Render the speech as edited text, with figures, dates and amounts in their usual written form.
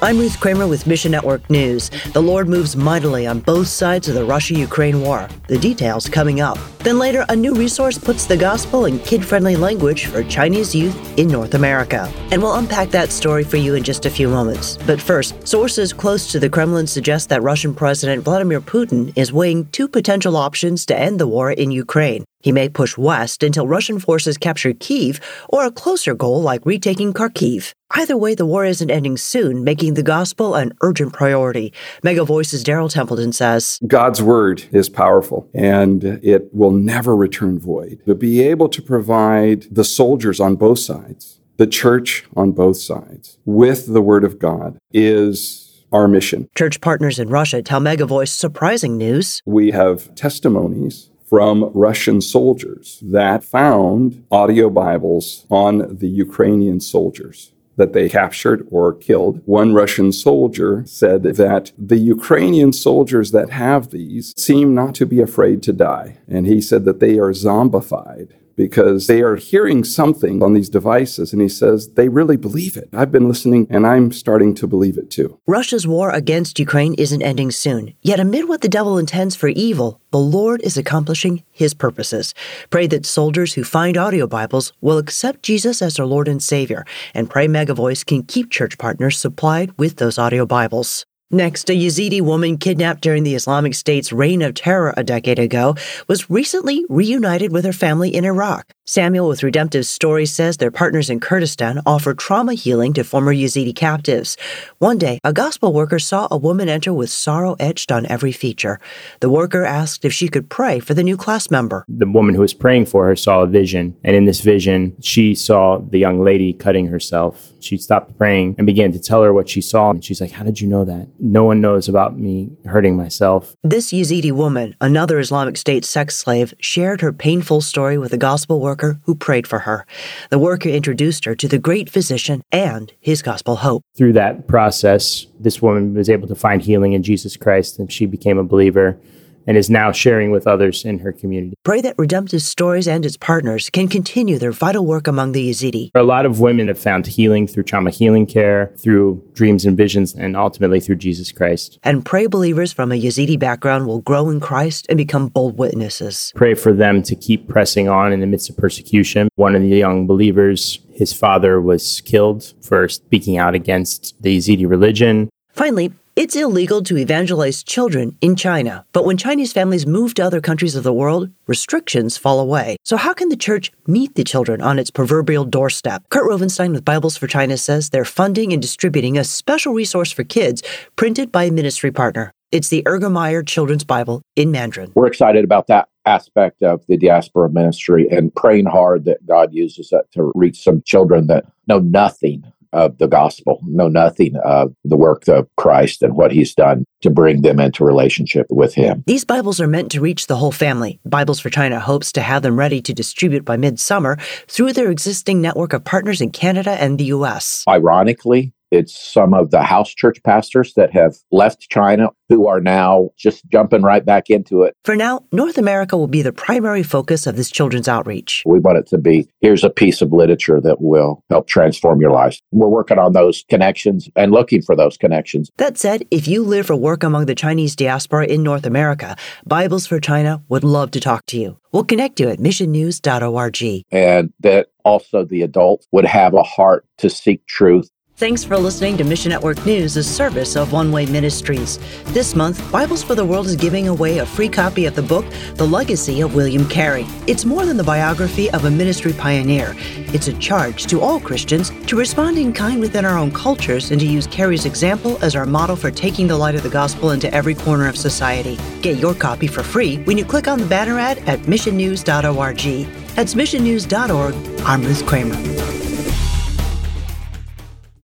I'm Ruth Kramer with Mission Network News. The Lord moves mightily on both sides of the Russia-Ukraine war. The details coming up. Then later, a new resource puts the gospel in kid-friendly language for Chinese youth in North America. And we'll unpack that story for you in just a few moments. But first, sources close to the Kremlin suggest that Russian President Vladimir Putin is weighing two potential options to end the war in Ukraine. He may push west until Russian forces capture Kyiv, or a closer goal like retaking Kharkiv. Either way, the war isn't ending soon, making the gospel an urgent priority. Mega Voice's Daryl Templeton says, God's word is powerful, and it will never return void. To be able to provide the soldiers on both sides, the church on both sides, with the word of God is our mission. Church partners in Russia tell Mega Voice surprising news. We have testimonies from Russian soldiers that found audio Bibles on the Ukrainian soldiers that they captured or killed. One Russian soldier said that the Ukrainian soldiers that have these seem not to be afraid to die. And he said that they are zombified because they are hearing something on these devices. And he says they really believe it. I've been listening and I'm starting to believe it too. Russia's war against Ukraine isn't ending soon. Yet amid what the devil intends for evil, the Lord is accomplishing his purposes. Pray that soldiers who find audio Bibles will accept Jesus as their Lord and Savior. And pray Mega Voice can keep church partners supplied with those audio Bibles. Next, a Yazidi woman kidnapped during the Islamic State's reign of terror a decade ago was recently reunited with her family in Iraq. Samuel with Redemptive Stories says their partners in Kurdistan offer trauma healing to former Yazidi captives. One day, a gospel worker saw a woman enter with sorrow etched on every feature. The worker asked if she could pray for the new class member. The woman who was praying for her saw a vision, and in this vision, she saw the young lady cutting herself. She stopped praying and began to tell her what she saw, and she's like, "How did you know that? No one knows about me hurting myself." This Yazidi woman, another Islamic State sex slave, shared her painful story with a gospel worker who prayed for her. The worker introduced her to the great physician and his gospel hope. Through that process, this woman was able to find healing in Jesus Christ, and she became a believer and is now sharing with others in her community. Pray that Redemptive Stories and its partners can continue their vital work among the Yazidi. A lot of women have found healing through trauma healing care, through dreams and visions, and ultimately through Jesus Christ. And pray believers from a Yazidi background will grow in Christ and become bold witnesses. Pray for them to keep pressing on in the midst of persecution. One of the young believers, his father was killed for speaking out against the Yazidi religion. Finally, it's illegal to evangelize children in China, but when Chinese families move to other countries of the world, restrictions fall away. So how can the church meet the children on its proverbial doorstep? Kurt Rovenstein with Bibles for China says they're funding and distributing a special resource for kids printed by a ministry partner. It's the Ergemeyer Children's Bible in Mandarin. We're excited about that aspect of the diaspora ministry and praying hard that God uses that to reach some children that know nothing of the gospel, know nothing of the work of Christ and what he's done to bring them into relationship with him. These Bibles are meant to reach the whole family. Bibles for China hopes to have them ready to distribute by midsummer through their existing network of partners in Canada and the U.S. Ironically, it's some of the house church pastors that have left China who are now just jumping right back into it. For now, North America will be the primary focus of this children's outreach. We want it to be, here's a piece of literature that will help transform your lives. We're working on those connections and looking for those connections. That said, if you live or work among the Chinese diaspora in North America, Bibles for China would love to talk to you. We'll connect you at missionnews.org. And that also the adult would have a heart to seek truth. Thanks for listening to Mission Network News, a service of One Way Ministries. This month, Bibles for the World is giving away a free copy of the book, The Legacy of William Carey. It's more than the biography of a ministry pioneer. It's a charge to all Christians to respond in kind within our own cultures and to use Carey's example as our model for taking the light of the gospel into every corner of society. Get your copy for free when you click on the banner ad at missionnews.org. That's missionnews.org. I'm Ruth Kramer.